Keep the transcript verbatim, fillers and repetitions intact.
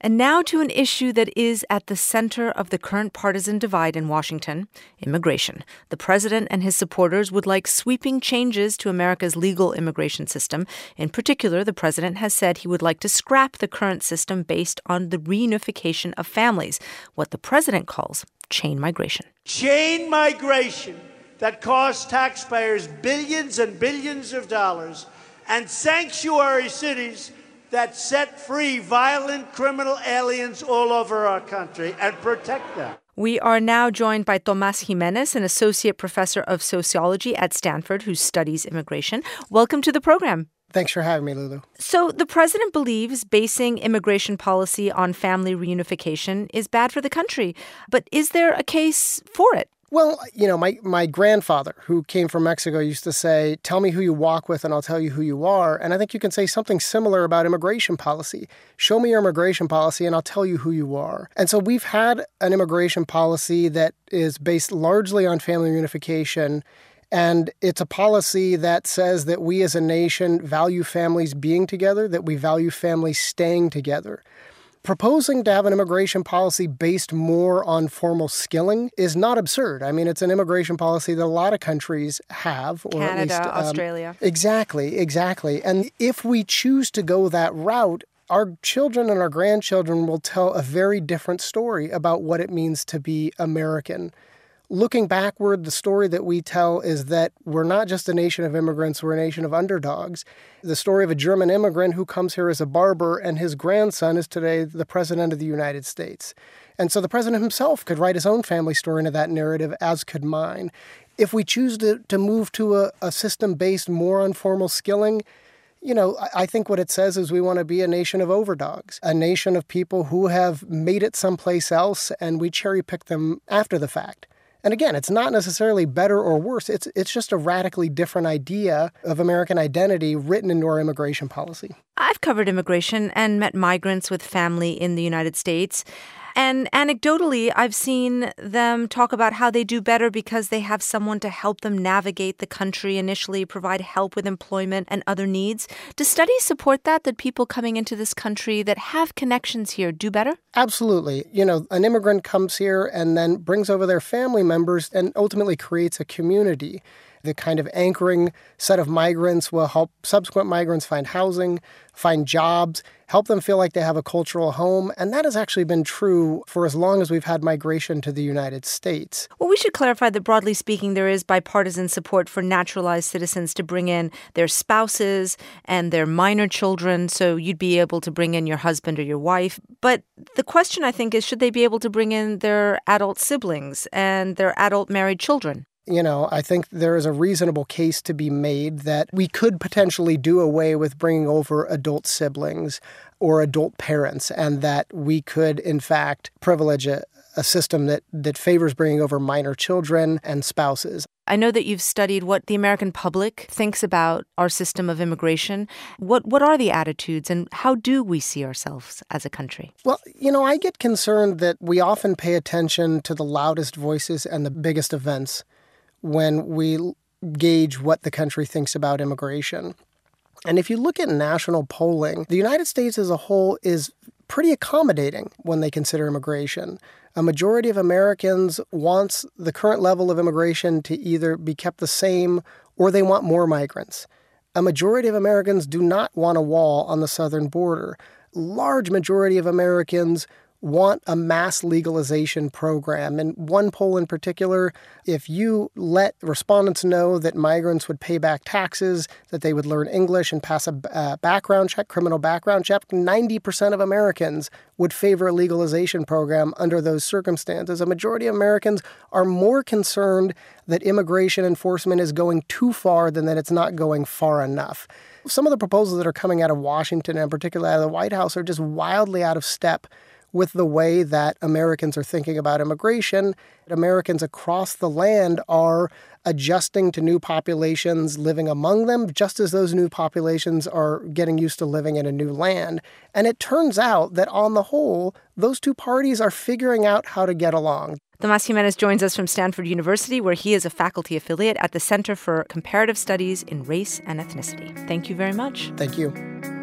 And now to an issue that is at the center of the current partisan divide in Washington, immigration. The president and his supporters would like sweeping changes to America's legal immigration system. In particular, the president has said he would like to scrap the current system based on the reunification of families, what the president calls chain migration. Chain migration that costs taxpayers billions and billions of dollars, and sanctuary cities that set free violent criminal aliens all over our country and protect them. We are now joined by Tomas Jimenez, an associate professor of sociology at Stanford who studies immigration. Welcome to the program. Thanks for having me, Lulu. So the president believes basing immigration policy on family reunification is bad for the country. But is there a case for it? Well, you know, my, my grandfather, who came from Mexico, used to say, tell me who you walk with and I'll tell you who you are. And I think you can say something similar about immigration policy. Show me your immigration policy and I'll tell you who you are. And so we've had an immigration policy that is based largely on family reunification. And it's a policy that says that we as a nation value families being together, that we value families staying together. Proposing to have an immigration policy based more on formal skilling is not absurd. I mean, it's an immigration policy that a lot of countries have. Or Canada, at least, um, Australia. Exactly, exactly. And if we choose to go that route, our children and our grandchildren will tell a very different story about what it means to be American. Looking backward, the story that we tell is that we're not just a nation of immigrants, we're a nation of underdogs. The story of a German immigrant who comes here as a barber and his grandson is today the president of the United States. And so the president himself could write his own family story into that narrative, as could mine. If we choose to, to move to a, a system based more on formal skilling, you know, I think what it says is we want to be a nation of overdogs, a nation of people who have made it someplace else and we cherry pick them after the fact. And again, it's not necessarily better or worse. It's it's just a radically different idea of American identity written into our immigration policy. I've covered immigration and met migrants with family in the United States. And anecdotally, I've seen them talk about how they do better because they have someone to help them navigate the country initially, provide help with employment and other needs. Do studies support that, that people coming into this country that have connections here do better? Absolutely. You know, an immigrant comes here and then brings over their family members and ultimately creates a community. The kind of anchoring set of migrants will help subsequent migrants find housing, find jobs, help them feel like they have a cultural home. And that has actually been true for as long as we've had migration to the United States. Well, we should clarify that broadly speaking, there is bipartisan support for naturalized citizens to bring in their spouses and their minor children. So you'd be able to bring in your husband or your wife. But the question, I think, is should they be able to bring in their adult siblings and their adult married children? You know, I think there is a reasonable case to be made that we could potentially do away with bringing over adult siblings or adult parents, and that we could, in fact, privilege a, a system that, that favors bringing over minor children and spouses. I know that you've studied what the American public thinks about our system of immigration. What what are the attitudes and how do we see ourselves as a country? Well, you know, I get concerned that we often pay attention to the loudest voices and the biggest events when we gauge what the country thinks about immigration. And if you look at national polling, the United States as a whole is pretty accommodating when they consider immigration. A majority of Americans wants the current level of immigration to either be kept the same or they want more migrants. A majority of Americans do not want a wall on the southern border. Large majority of Americans want a mass legalization program. And one poll in particular, if you let respondents know that migrants would pay back taxes, that they would learn English and pass a uh, background check, criminal background check, ninety percent of Americans would favor a legalization program under those circumstances. A majority of Americans are more concerned that immigration enforcement is going too far than that it's not going far enough. Some of the proposals that are coming out of Washington, and particularly out of the White House, are just wildly out of step with the way that Americans are thinking about immigration. Americans across the land are adjusting to new populations living among them, just as those new populations are getting used to living in a new land. And it turns out that on the whole, those two parties are figuring out how to get along. Tomas Jimenez joins us from Stanford University, where he is a faculty affiliate at the Center for Comparative Studies in Race and Ethnicity. Thank you very much. Thank you.